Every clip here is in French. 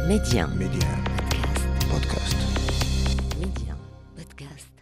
Média. Podcast. Média. Podcast.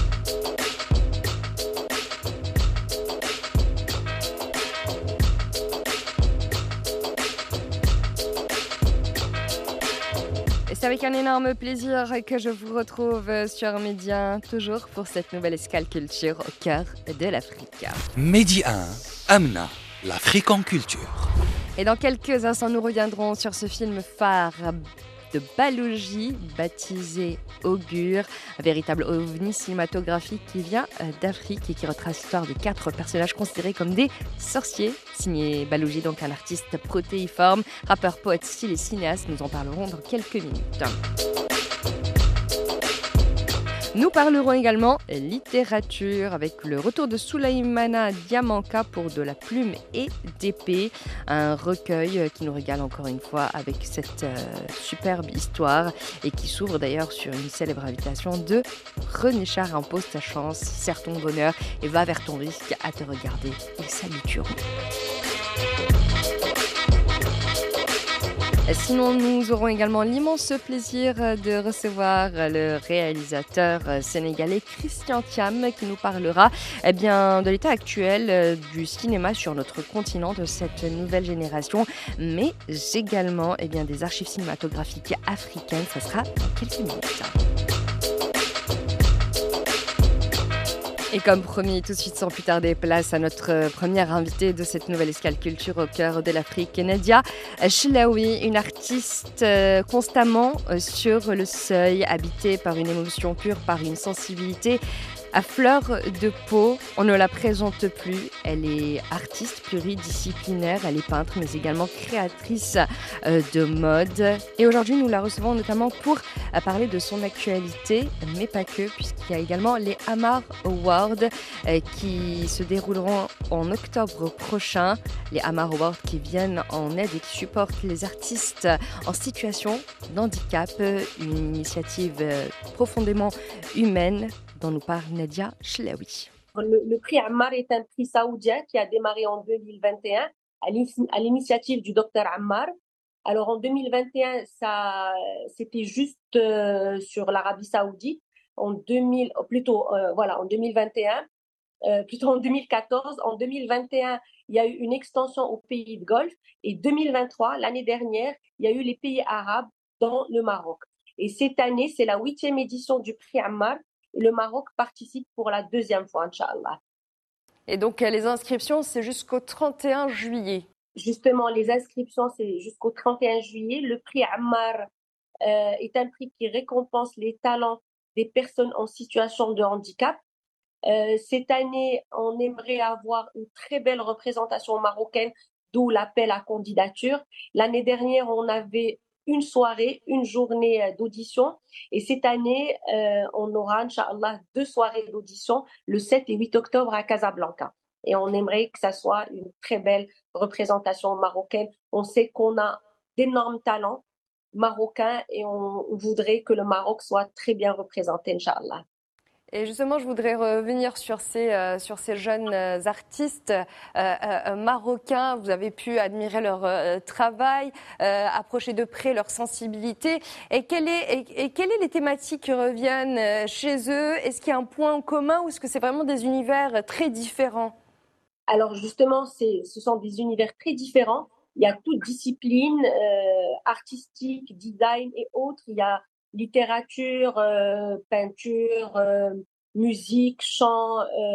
Et c'est avec un énorme plaisir que je vous retrouve sur Média, toujours pour cette nouvelle escale culture au cœur de l'Afrique. Média 1, Amna, l'Afrique en culture. Et dans quelques instants, nous reviendrons sur ce film phare de Balogi, baptisé Augure, un véritable ovni cinématographique qui vient d'Afrique et qui retrace l'histoire de 4 personnages considérés comme des sorciers. Signé Balogi, donc un artiste protéiforme, rappeur, poète, style et cinéaste. Nous en parlerons dans quelques minutes. Nous parlerons également littérature avec le retour de Souleymana Diamanka pour De la plume et d'épée, un recueil qui nous régale encore une fois avec cette superbe histoire et qui s'ouvre d'ailleurs sur une célèbre invitation de René Char. Impose ta chance, serre ton bonheur et va vers ton risque à te regarder. Ils s'habitueront. Sinon, nous aurons également l'immense plaisir de recevoir le réalisateur sénégalais Christian Thiam qui nous parlera de l'état actuel du cinéma sur notre continent, de cette nouvelle génération, mais également des archives cinématographiques africaines. Ça sera dans quelques minutes. Et comme promis, tout de suite, sans plus tarder, place à notre première invitée de cette nouvelle escale culture au cœur de l'Afrique, Nadia Chlaoui, une artiste constamment sur le seuil, habitée par une émotion pure, par une sensibilité à fleur de peau. On ne la présente plus. Elle est artiste pluridisciplinaire, elle est peintre, mais également créatrice de mode. Et aujourd'hui, nous la recevons notamment pour parler de son actualité, mais pas que, puisqu'il y a également les Amar Awards qui se dérouleront en octobre prochain. Les Amar Awards qui viennent en aide et qui supportent les artistes en situation d'handicap. Une initiative profondément humaine dont nous parle Nadia Chlaoui. Le prix Ammar est un prix saoudien qui a démarré en 2021 à l'initiative du docteur Ammar. Alors en 2021, c'était juste sur l'Arabie Saoudite. En 2021, plutôt en 2014. En 2021, il y a eu une extension aux pays de Golfe. Et 2023, l'année dernière, il y a eu les pays arabes dans le Maroc. Et cette année, c'est la 8e édition du prix Ammar. Le Maroc participe pour la 2e fois, Inch'Allah. Et donc, les inscriptions, c'est jusqu'au 31 juillet. Justement, les inscriptions, c'est jusqu'au 31 juillet. Le prix Ammar est un prix qui récompense les talents des personnes en situation de handicap. Cette année, on aimerait avoir une très belle représentation marocaine, d'où l'appel à candidature. L'année dernière, on avait une soirée, une journée d'audition. Et cette année, on aura, Inch'Allah, 2 soirées d'audition, le 7 et 8 octobre à Casablanca. Et on aimerait que ça soit une très belle représentation marocaine. On sait qu'on a d'énormes talents marocains et on voudrait que le Maroc soit très bien représenté, Inch'Allah. Et justement, je voudrais revenir sur ces jeunes artistes marocains. Vous avez pu admirer leur travail, approcher de près leur sensibilité. Et quelles sont les thématiques qui reviennent chez eux? Est-ce qu'il y a un point en commun ou est-ce que c'est vraiment des univers très différents? Alors justement, ce sont des univers très différents. Il y a toute discipline artistique, design et autres. Il y a littérature, peinture, musique, chant,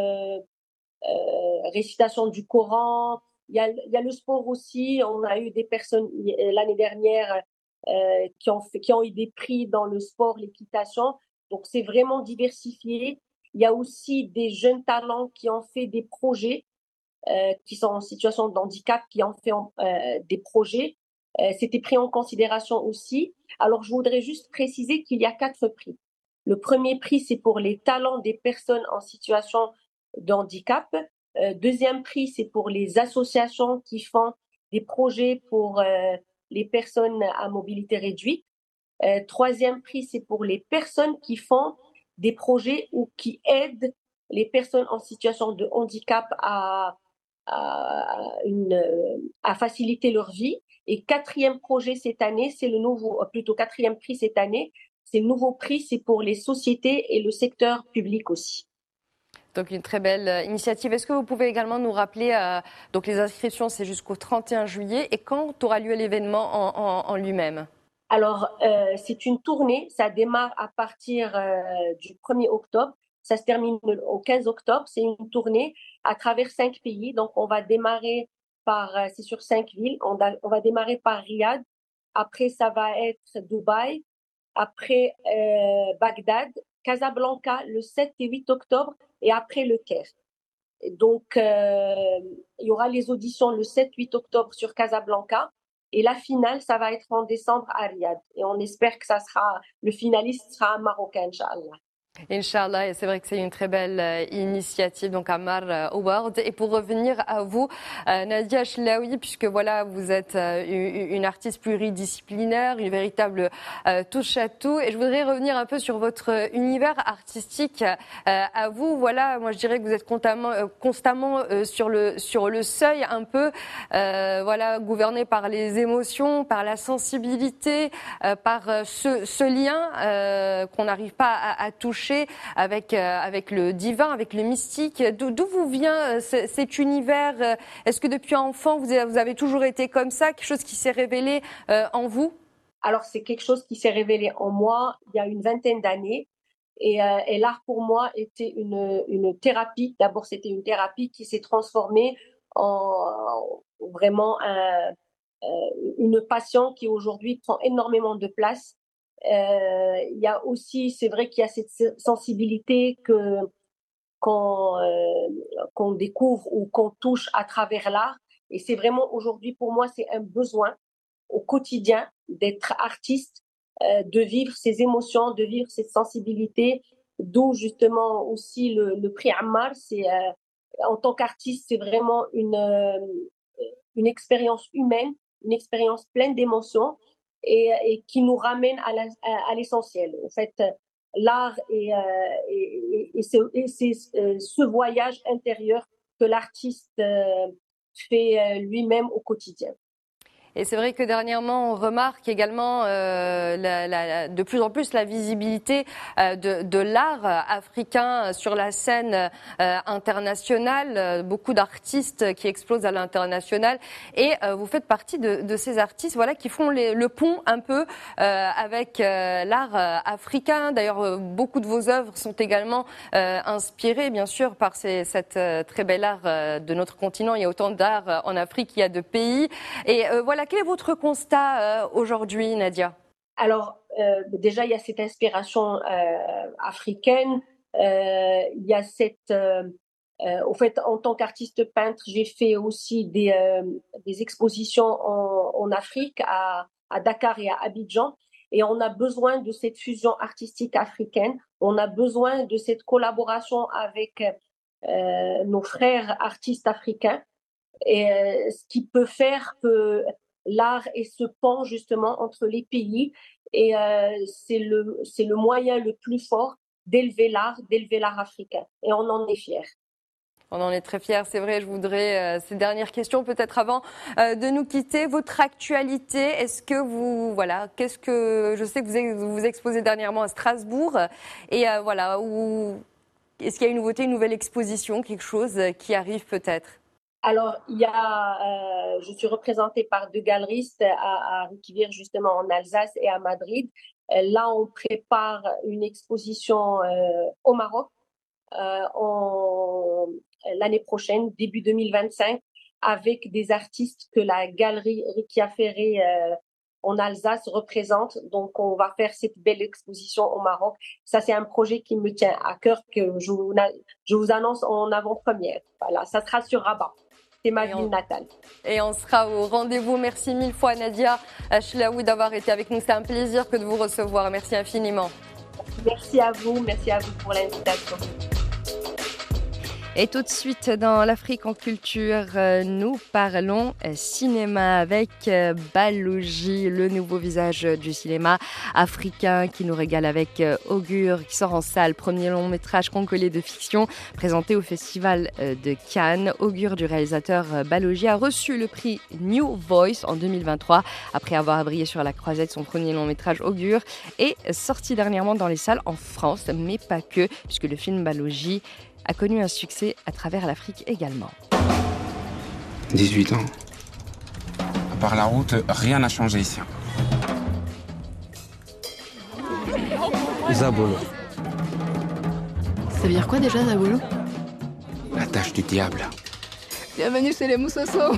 récitation du Coran. Il y a le sport aussi. On a eu des personnes l'année dernière qui ont eu des prix dans le sport, l'équitation. Donc c'est vraiment diversifié. Il y a aussi des jeunes talents qui ont fait des projets, qui sont en situation de handicap, qui ont fait des projets. C'était pris en considération aussi. Alors, je voudrais juste préciser qu'il y a 4 prix. Le premier prix, c'est pour les talents des personnes en situation de handicap. Deuxième prix, c'est pour les associations qui font des projets pour les personnes à mobilité réduite. Troisième prix, c'est pour les personnes qui font des projets ou qui aident les personnes en situation de handicap à faciliter leur vie. Et quatrième projet cette année, c'est le nouveau, plutôt quatrième prix cette année, c'est le nouveau prix, c'est pour les sociétés et le secteur public aussi. Donc une très belle initiative. Est-ce que vous pouvez également nous rappeler, donc les inscriptions c'est jusqu'au 31 juillet et quand aura lieu l'événement en lui-même? Alors c'est une tournée, ça démarre à partir du 1er octobre, ça se termine au 15 octobre, c'est une tournée à travers 5 pays, donc on va démarrer c'est sur 5 villes, on va démarrer par Riyad, après ça va être Dubaï, après Bagdad, Casablanca le 7 et 8 octobre et après le Caire. Donc, il y aura les auditions le 7-8 octobre sur Casablanca et la finale, ça va être en décembre à Riyad. Et on espère que le finaliste sera un Marocain, Inch'Allah. Inch'Allah, et c'est vrai que c'est une très belle initiative, donc Ammar Award. Et pour revenir à vous, Nadia Chlaoui, puisque voilà, vous êtes une artiste pluridisciplinaire, une véritable touche-à-tout. Et je voudrais revenir un peu sur votre univers artistique à vous. Voilà, moi je dirais que vous êtes constamment sur le seuil un peu, voilà, gouverné par les émotions, par la sensibilité, par ce lien qu'on n'arrive pas à toucher avec le divin, avec le mystique. D'où vous vient cet univers? Est-ce que depuis enfant, vous avez toujours été comme ça, quelque chose qui s'est révélé en vous? Alors, c'est quelque chose qui s'est révélé en moi il y a une vingtaine d'années. Et l'art, pour moi, était une thérapie. D'abord, c'était une thérapie qui s'est transformée en vraiment une passion qui aujourd'hui prend énormément de place. Il y a aussi, c'est vrai qu'il y a cette sensibilité qu'on découvre ou qu'on touche à travers l'art. Et c'est vraiment aujourd'hui, pour moi, c'est un besoin au quotidien d'être artiste, de vivre ses émotions, de vivre cette sensibilité. D'où justement aussi le prix Ammar. En tant qu'artiste, c'est vraiment une expérience humaine, une expérience pleine d'émotions. Et qui nous ramène à l'essentiel. En fait, l'art c'est ce voyage intérieur que l'artiste fait lui-même au quotidien. Et c'est vrai que dernièrement, on remarque également de plus en plus la visibilité de l'art africain sur la scène internationale. Beaucoup d'artistes qui explosent à l'international. Et vous faites partie de ces artistes, voilà, qui font le pont un peu avec l'art africain. D'ailleurs, beaucoup de vos œuvres sont également inspirées, bien sûr, par cette très belle art de notre continent. Il y a autant d'art en Afrique qu'il y a de pays. Et voilà. Quel est votre constat aujourd'hui, Nadia? Alors, déjà, il y a cette inspiration africaine. Il y a au fait, en tant qu'artiste peintre, j'ai fait aussi des expositions en Afrique, à Dakar et à Abidjan. Et on a besoin de cette fusion artistique africaine. On a besoin de cette collaboration avec nos frères artistes africains. Et ce qui peut faire que l'art est ce pont justement entre les pays et c'est le moyen le plus fort d'élever l'art africain et on en est fiers. On en est très fiers, c'est vrai. Je voudrais, ces dernières questions, peut-être avant de nous quitter, votre actualité. Est-ce que je sais que vous vous exposez dernièrement à Strasbourg et voilà, est-ce qu'il y a une nouveauté, une nouvelle exposition, quelque chose qui arrive peut-être? Alors, je suis représentée par 2 galeristes à Riquivir, justement en Alsace et à Madrid. Là, on prépare une exposition au Maroc l'année prochaine, début 2025, avec des artistes que la galerie Riquia Ferré en Alsace représente. Donc, on va faire cette belle exposition au Maroc. Ça, c'est un projet qui me tient à cœur que je vous annonce en avant-première. Voilà, ça sera sur Rabat. C'est ma ville natale. Et on sera au rendez-vous. Merci mille fois, Nadia Chlaoui, d'avoir été avec nous. C'est un plaisir que de vous recevoir. Merci infiniment. Merci à vous pour l'invitation. Et tout de suite, dans l'Afrique en culture, nous parlons cinéma avec Balogi, le nouveau visage du cinéma africain qui nous régale avec Augure, qui sort en salle. Premier long métrage congolais de fiction présenté au Festival de Cannes. Augure du réalisateur Balogi a reçu le prix New Voice en 2023 après avoir brillé sur la croisette. Son premier long métrage Augure est sorti dernièrement dans les salles en France, mais pas que, puisque le film Balogi a connu un succès à travers l'Afrique également. 18 ans. À part la route, rien n'a changé ici. Zabolo. Ça veut dire quoi déjà, Zabolo? La tâche du diable. Bienvenue chez les Moussosos.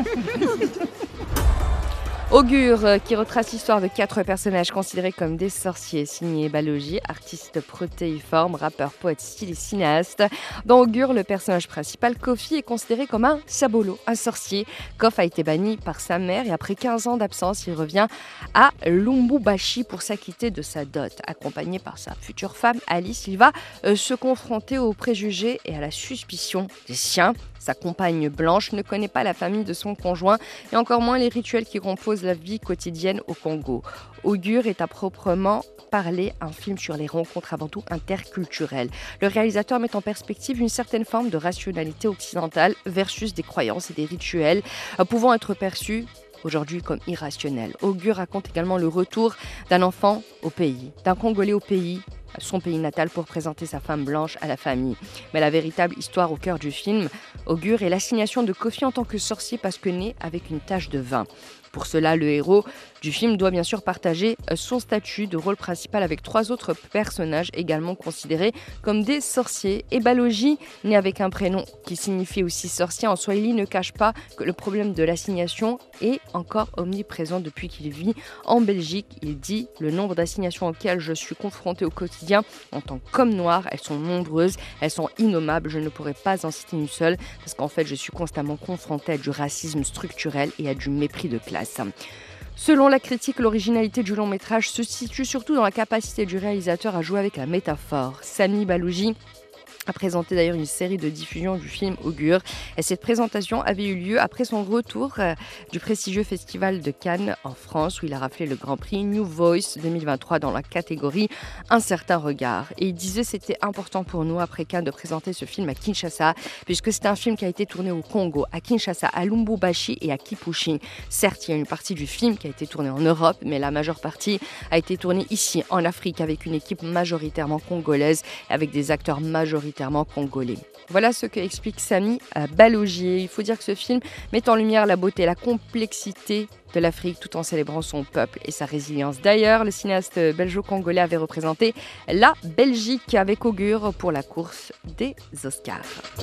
Augure, qui retrace l'histoire de 4 personnages considérés comme des sorciers, signé Balogi, artiste protéiforme, rappeur, poète, styliste, cinéaste. Dans Augure, le personnage principal, Kofi, est considéré comme un sabolo, un sorcier. Kof a été banni par sa mère et après 15 ans d'absence, il revient à Lubumbashi pour s'acquitter de sa dot. Accompagné par sa future femme, Alice, il va se confronter aux préjugés et à la suspicion des siens. Sa compagne Blanche ne connaît pas la famille de son conjoint et encore moins les rituels qui composent la vie quotidienne au Congo. Augure est à proprement parler un film sur les rencontres avant tout interculturelles. Le réalisateur met en perspective une certaine forme de rationalité occidentale versus des croyances et des rituels pouvant être perçus aujourd'hui comme irrationnels. Augure raconte également le retour d'un enfant au pays, d'un Congolais au pays, son pays natal, pour présenter sa femme blanche à la famille. Mais la véritable histoire au cœur du film, Augure, est l'assignation de Kofi en tant que sorcier parce que né avec une tache de vin. Pour cela, le héros du film doit bien sûr partager son statut de rôle principal avec 3 autres personnages également considérés comme des sorciers. Et Balogi, né avec un prénom qui signifie aussi sorcier en swahili, ne cache pas que le problème de l'assignation est encore omniprésent depuis qu'il vit en Belgique. Il dit: le nombre d'assignations auxquelles je suis confronté au quotidien en tant qu'homme noir, elles sont nombreuses, elles sont innommables, je ne pourrais pas en citer une seule parce qu'en fait je suis constamment confronté à du racisme structurel et à du mépris de classe. Selon la critique, l'originalité du long métrage se situe surtout dans la capacité du réalisateur à jouer avec la métaphore. Samy Balogi a présenté d'ailleurs une série de diffusions du film Augure. Et cette présentation avait eu lieu après son retour du prestigieux Festival de Cannes en France, où il a raflé le Grand Prix New Voice 2023 dans la catégorie Un certain regard. Et il disait: c'était important pour nous après Cannes de présenter ce film à Kinshasa, puisque c'est un film qui a été tourné au Congo, à Kinshasa, à Lubumbashi et à Kipushi. Certes, il y a une partie du film qui a été tournée en Europe, mais la majeure partie a été tournée ici, en Afrique, avec une équipe majoritairement congolaise, avec des acteurs majoritairement congolais. Voilà ce que explique Samy Balogi. Il faut dire que ce film met en lumière la beauté et la complexité de l'Afrique tout en célébrant son peuple et sa résilience. D'ailleurs, le cinéaste belgeo-congolais avait représenté la Belgique avec Augure pour la course des Oscars.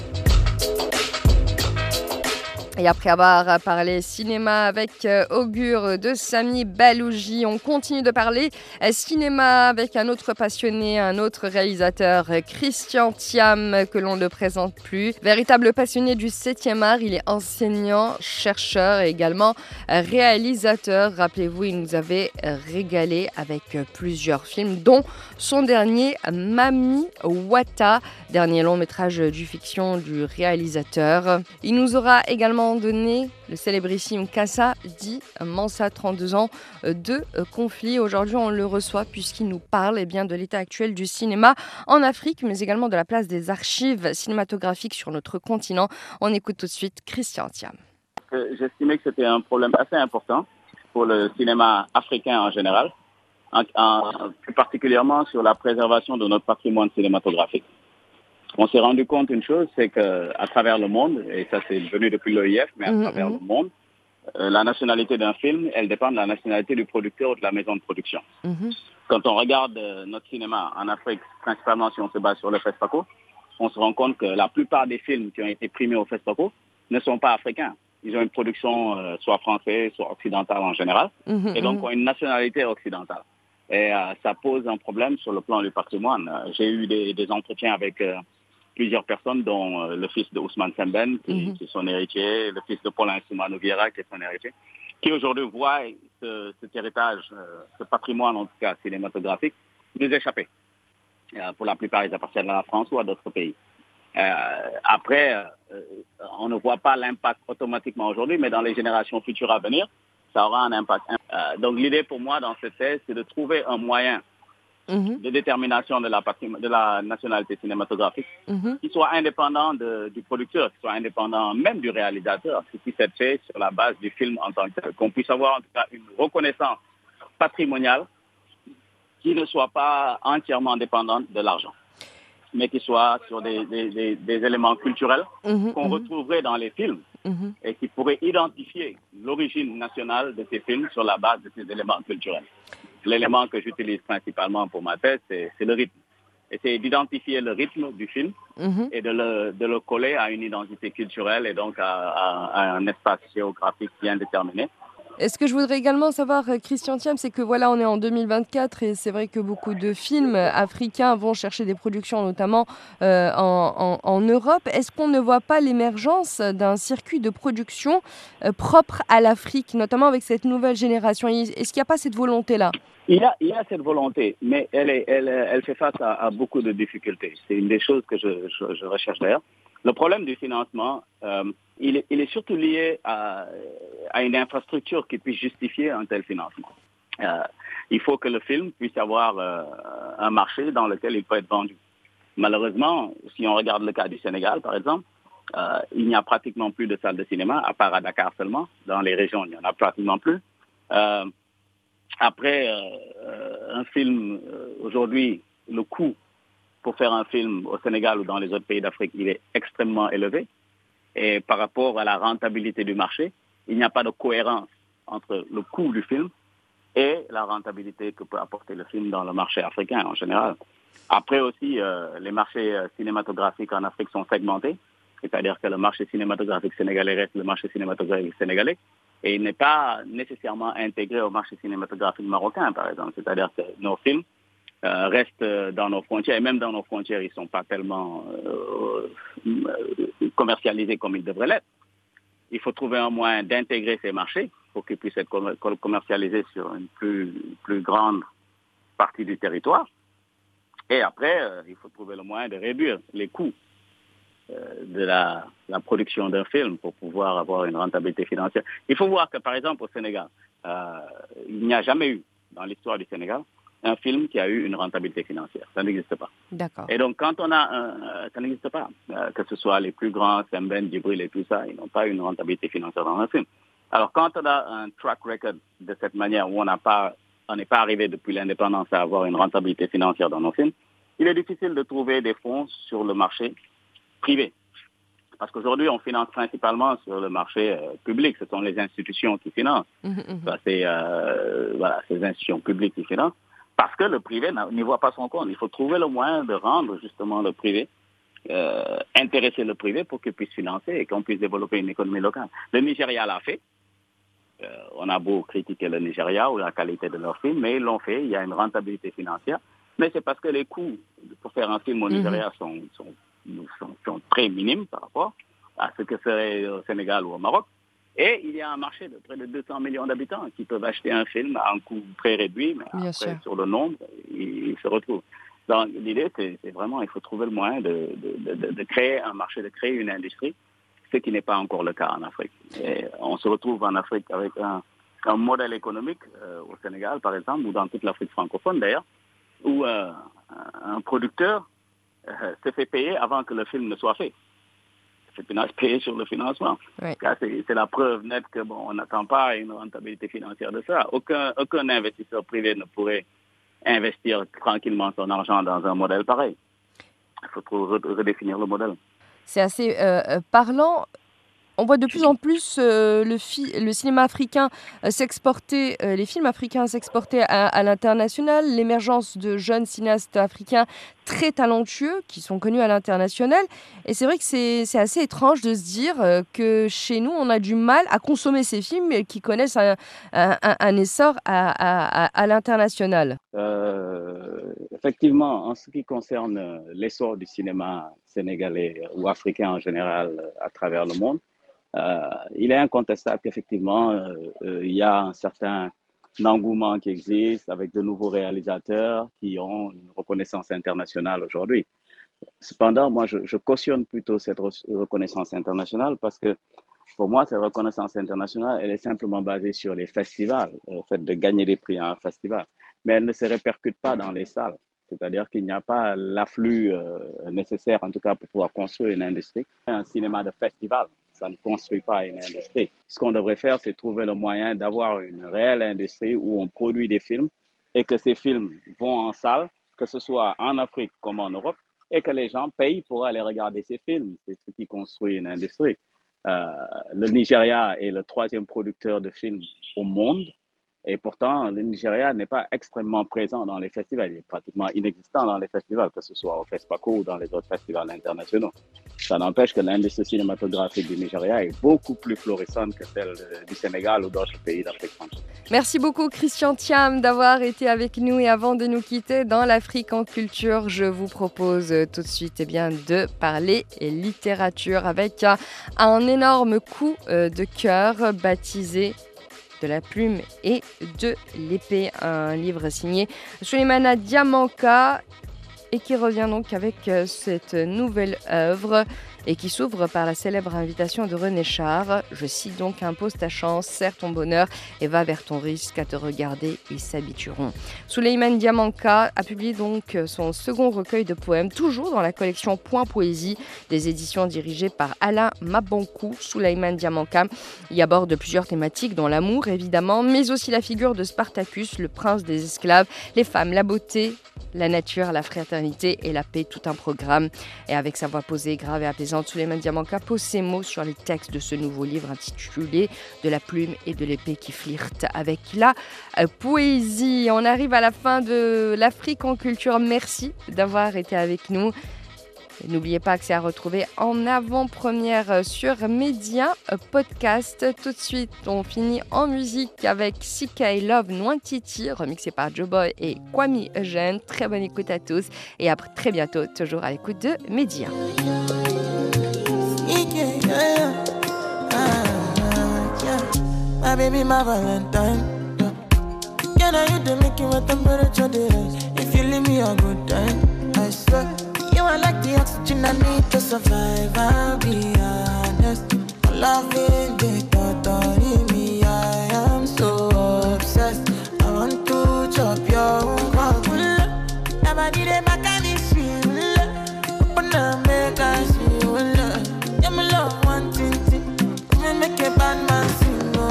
Et après avoir parlé cinéma avec Augure de Samy Balogi, on continue de parler cinéma avec un autre passionné, un autre réalisateur, Christian Thiam, que l'on ne présente plus. Véritable passionné du 7e art, il est enseignant, chercheur et également réalisateur. Rappelez-vous, il nous avait régalé avec plusieurs films, dont son dernier, Mami Wata, dernier long métrage du fiction du réalisateur. Il nous aura également donné le célébrissime Kassa dit Mansa, 32 ans de conflit. Aujourd'hui, on le reçoit puisqu'il nous parle de l'état actuel du cinéma en Afrique, mais également de la place des archives cinématographiques sur notre continent. On écoute tout de suite Christian Thiam. J'estimais que c'était un problème assez important pour le cinéma africain en général, plus particulièrement sur la préservation de notre patrimoine cinématographique. On s'est rendu compte d'une chose, c'est qu'à travers le monde, et ça c'est venu depuis l'OIF, mais à travers le monde, la nationalité d'un film, elle dépend de la nationalité du producteur ou de la maison de production. Quand on regarde notre cinéma en Afrique, principalement si on se base sur le FESPACO, on se rend compte que la plupart des films qui ont été primés au FESPACO ne sont pas africains. Ils ont une production soit française, soit occidentale en général, et donc ont une nationalité occidentale. Et ça pose un problème sur le plan du patrimoine. J'ai eu des entretiens avec plusieurs personnes, dont le fils de Ousmane Sembène, qui est son héritier, le fils de Paulin Soumano Vieira, qui est son héritier, qui aujourd'hui voient cet héritage, ce patrimoine en tout cas cinématographique, nous échapper. Pour la plupart, ils appartiennent à la France ou à d'autres pays. Après, on ne voit pas l'impact automatiquement aujourd'hui, mais dans les générations futures à venir, ça aura un impact. Donc l'idée pour moi dans cette thèse, c'est de trouver un moyen de détermination de la nationalité cinématographique qui soit indépendant du producteur, qui soit indépendant même du réalisateur, qui puisse être fait sur la base du film en tant que tel, qu'on puisse avoir en tout cas une reconnaissance patrimoniale qui ne soit pas entièrement dépendante de l'argent, mais qui soit sur des éléments culturels qu'on retrouverait dans les films et qui pourraient identifier l'origine nationale de ces films sur la base de ces éléments culturels. L'élément que j'utilise principalement pour ma thèse, c'est le rythme. Essayer d'identifier le rythme du film et de le coller à une identité culturelle et donc à un espace géographique bien déterminé. Et ce que je voudrais également savoir, Christian Thiam, c'est que voilà, on est en 2024 et c'est vrai que beaucoup de films africains vont chercher des productions, notamment en Europe. Est-ce qu'on ne voit pas l'émergence d'un circuit de production propre à l'Afrique, notamment avec cette nouvelle génération? Est-ce qu'il n'y a pas cette volonté-là? Il y a cette volonté, mais elle fait face à beaucoup de difficultés. C'est une des choses que je recherche d'ailleurs. Le problème du financement, il est surtout lié à une infrastructure qui puisse justifier un tel financement. Il faut que le film puisse avoir un marché dans lequel il peut être vendu. Malheureusement, si on regarde le cas du Sénégal, par exemple, il n'y a pratiquement plus de salles de cinéma, à part à Dakar seulement. Dans les régions, il n'y en a pratiquement plus. Après, un film, aujourd'hui, le coût pour faire un film au Sénégal ou dans les autres pays d'Afrique, il est extrêmement élevé. Et par rapport à la rentabilité du marché, il n'y a pas de cohérence entre le coût du film et la rentabilité que peut apporter le film dans le marché africain en général. Après aussi, les marchés cinématographiques en Afrique sont segmentés, c'est-à-dire que le marché cinématographique sénégalais reste le marché cinématographique sénégalais et il n'est pas nécessairement intégré au marché cinématographique marocain, par exemple. C'est-à-dire que nos films restent dans nos frontières, et même dans nos frontières, ils ne sont pas tellement commercialisés comme ils devraient l'être. Il faut trouver un moyen d'intégrer ces marchés pour qu'ils puissent être commercialisés sur une plus grande partie du territoire. Et après, il faut trouver le moyen de réduire les coûts de la production d'un film pour pouvoir avoir une rentabilité financière. Il faut voir que, par exemple, au Sénégal, il n'y a jamais eu, dans l'histoire du Sénégal, un film qui a eu une rentabilité financière. Ça n'existe pas. D'accord. Et donc, quand on a ça n'existe pas. Que ce soit les plus grands, Semben, Djibril et tout ça, ils n'ont pas une rentabilité financière dans un film. Alors, quand on a un track record de cette manière où on n'est pas arrivé depuis l'indépendance à avoir une rentabilité financière dans nos films, il est difficile de trouver des fonds sur le marché privé. Parce qu'aujourd'hui, on finance principalement sur le marché public. Ce sont les institutions qui financent. Ça, c'est ces institutions publiques qui financent. Parce que le privé n'y voit pas son compte. Il faut trouver le moyen de rendre justement le privé, intéresser le privé pour qu'il puisse financer et qu'on puisse développer une économie locale. Le Nigeria l'a fait. On a beau critiquer le Nigeria ou la qualité de leur film, mais ils l'ont fait. Il y a une rentabilité financière. Mais c'est parce que les coûts pour faire un film au Nigeria sont très minimes par rapport à ce que serait au Sénégal ou au Maroc. Et il y a un marché de près de 200 millions d'habitants qui peuvent acheter un film à un coût très réduit, mais après, sur le nombre, ils se retrouvent. Donc l'idée, c'est vraiment, il faut trouver le moyen de créer un marché, de créer une industrie, ce qui n'est pas encore le cas en Afrique. Et on se retrouve en Afrique avec un modèle économique, au Sénégal par exemple, ou dans toute l'Afrique francophone d'ailleurs, où un producteur se fait payer avant que le film ne soit fait. C'est payer sur le financement. Oui. C'est la preuve nette que on n'attend pas une rentabilité financière de ça. Aucun investisseur privé ne pourrait investir tranquillement son argent dans un modèle pareil. Il faut redéfinir le modèle. C'est assez parlant. On voit de plus en plus le cinéma africain s'exporter, les films africains s'exporter à l'international, l'émergence de jeunes cinéastes africains très talentueux qui sont connus à l'international. Et c'est vrai que c'est assez étrange de se dire que chez nous, on a du mal à consommer ces films qui connaissent un essor à l'international. Effectivement, en ce qui concerne l'essor du cinéma sénégalais ou africain en général à travers le monde, il est incontestable qu'effectivement, il y a un certain engouement qui existe avec de nouveaux réalisateurs qui ont une reconnaissance internationale aujourd'hui. Cependant, moi, je cautionne plutôt cette reconnaissance internationale parce que pour moi, cette reconnaissance internationale, elle est simplement basée sur les festivals, le fait de gagner des prix à un festival, mais elle ne se répercute pas dans les salles. C'est-à-dire qu'il n'y a pas l'afflux nécessaire, en tout cas, pour pouvoir construire une industrie. Un cinéma de festival, ça ne construit pas une industrie. Ce qu'on devrait faire, c'est trouver le moyen d'avoir une réelle industrie où on produit des films et que ces films vont en salle, que ce soit en Afrique comme en Europe, et que les gens payent pour aller regarder ces films. C'est ce qui construit une industrie. Le Nigeria est le 3e producteur de films au monde. Et pourtant, le Nigeria n'est pas extrêmement présent dans les festivals. Il est pratiquement inexistant dans les festivals, que ce soit au FESPACO ou dans les autres festivals internationaux. Ça n'empêche que l'industrie cinématographique du Nigeria est beaucoup plus florissante que celle du Sénégal ou d'autres pays d'Afrique centrale. Merci beaucoup Christian Thiam d'avoir été avec nous. Et avant de nous quitter dans l'Afrique en culture, je vous propose tout de suite de parler littérature avec un énorme coup de cœur baptisé de la plume et de l'épée, un livre signé Souleymana Diamanka et qui revient donc avec cette nouvelle œuvre et qui s'ouvre par la célèbre invitation de René Char. Je cite donc: impose ta chance, serre ton bonheur et va vers ton risque. À te regarder, ils s'habitueront. Souleymane Diamanka a publié donc son second recueil de poèmes, toujours dans la collection Point Poésie, des éditions dirigées par Alain Mabankou. Souleymane Diamanka y aborde plusieurs thématiques, dont l'amour évidemment, mais aussi la figure de Spartacus, le prince des esclaves, les femmes, la beauté, la nature, la fraternité et la paix, tout un programme. Et avec sa voix posée, grave et apaisante, Souleymane Diamanka pose ses mots sur les textes de ce nouveau livre intitulé De la plume et de l'épée qui flirtent avec la poésie. On arrive à la fin de l'Afrique en culture. Merci d'avoir été avec nous. N'oubliez pas que c'est à retrouver en avant-première sur Média Podcast. Tout de suite, on finit en musique avec CK Love Nwantiti, remixé par Joe Boy et Kwame Eugène. Très bonne écoute à tous et à très bientôt, toujours à l'écoute de Média. My baby, my Valentine. Can I you to make you what temperature is? If you leave me a good time, I swear. You are like the oxygen I need to survive. I'll be honest. Loving the thought of me, I am so obsessed. I want to chop your heart. Nobody they back at this shit. Open up, make us see. Yeah, my love, one thing. We make a bad man sing.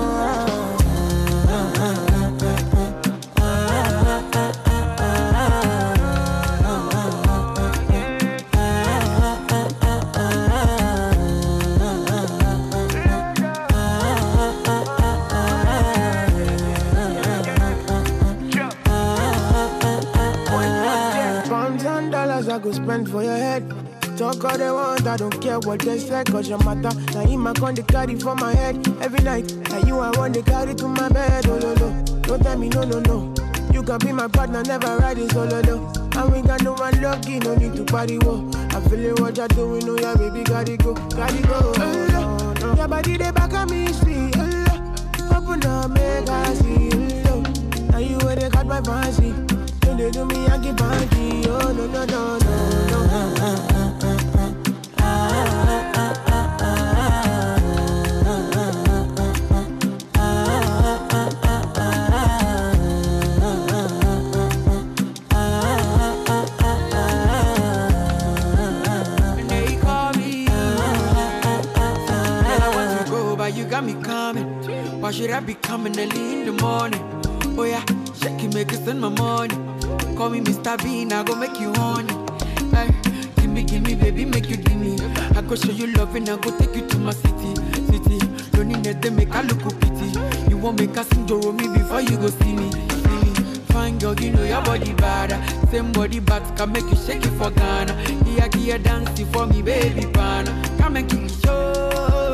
I go spend for your head. Talk all they want, I don't care what they say. Cause your matter, now you my con they carry for my head. Every night, now you I want to carry to my bed. Oh no no, don't tell me no no no. You can be my partner, never riding solo no. And we got no one lucky, no need to party whoa. I'm feeling what you're doing, oh yeah baby, gotta go, gotta go. Oh, no. Your body they back at me, sweet. Open up, make I see. Now you where they got my fancy. They do me, I get banky. Oh, no, no, no, no, And they call me. Girl, I want to go, but you got me coming. Why should I be coming early in the morning? Oh yeah, shake it, make it send my money. Call me Mr. Bean, I go make you honey. Ay, give me, baby, make you give me. I go show you love and I go take you to my city. Don't need that, they make I look pity. You won't make us enjoy me before you go see me. Fine girl, you know your body bad. Same body but can make you shake it for Ghana. Here, dancing for me, baby, pana. Come and give me show.